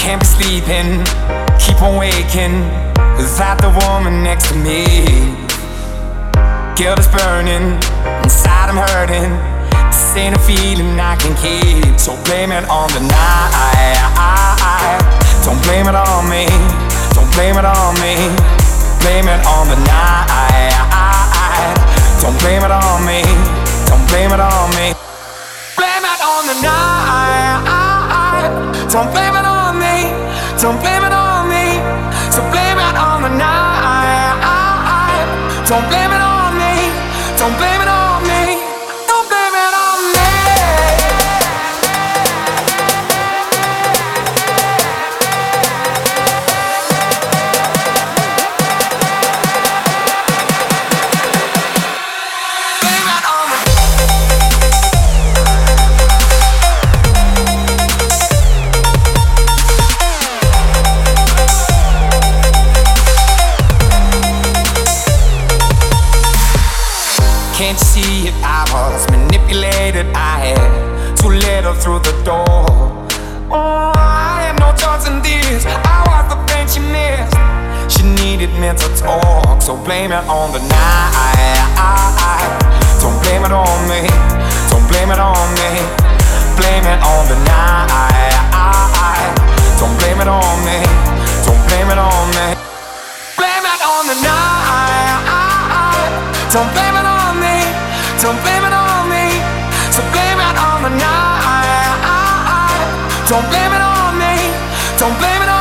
Can't be sleeping, keep on waking without the woman next to me. Guilt is burning, inside I'm hurting. This ain't a feeling I can keep, so blame it on the night. Don't blame it on me, don't blame it on me. Blame it on the night. Don't blame it on me, don't blame it on me. Blame it on the night. Don't blame it on me, don't blame it on me. So blame it on the night. Don't blame it on me, don't blame it on me. Don't blame it on me. Blame it on me. Can't you see it? I was manipulated. I had too little through the door. Oh, I had no choice in this. I was the thing she missed. She needed mental talk, so blame it on the night. Don't blame it on me, don't blame it on me. Blame it on the night. Don't blame it on me, don't blame it on me. Blame it on the night. Don't blame it on me, don't blame it on me. So blame it on the night. Don't blame it on me, don't blame it on me.